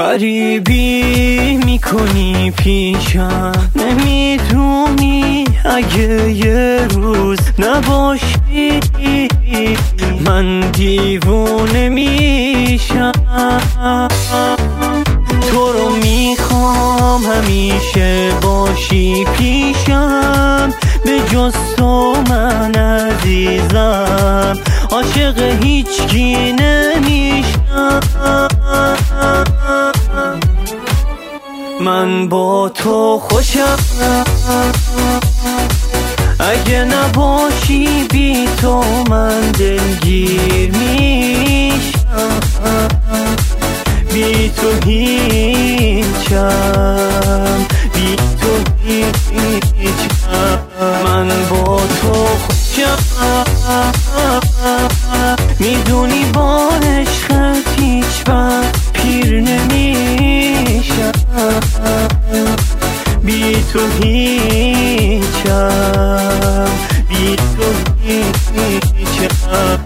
غریبی میکنی پیشم، نمیدونی اگه یه روز نباشی من دیوونه میشم. تو رو میخوام همیشه باشی پیشم، به جز تو من عزیزم عاشق هیچکی نمیشم. من با تو خوشم، اگه نباشی بی تو من دلگیر میشم. بی تو هیچم، بی تو هیچم. من با تو خوشم، میدونی با عشقت هیچ وقت پیر نمیشم. بی تو هیچم، بی تو هیچم.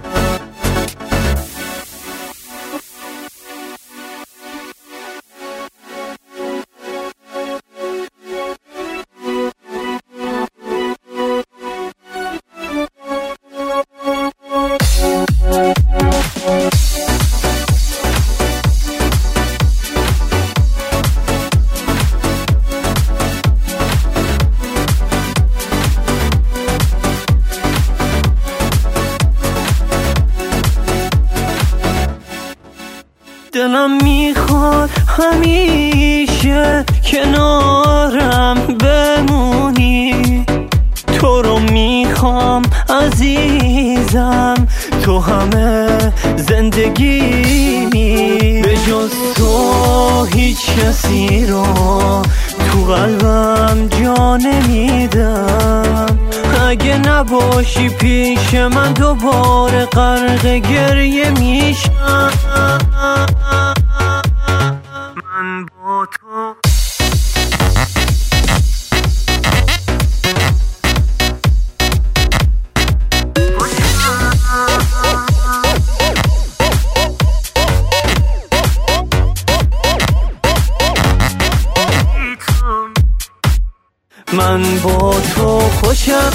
دلم میخواد همیشه کنارم بمونی، تو رو میخوام عزیزم، تو همه زندگیمی. به جز تو هیچ کسی رو تو قلبم جا نمیدم. اگه نباشی پیش من دوباره غرق گریه میشم. من با تو من با تو خوشم،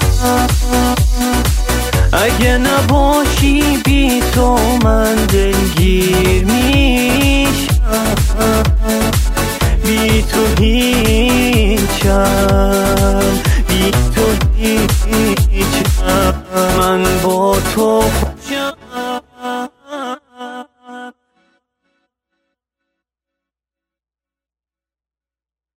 اگه نباشی بی تو من دلگیر میشم. بی تو هیچم، بی تو هیچم. من با تو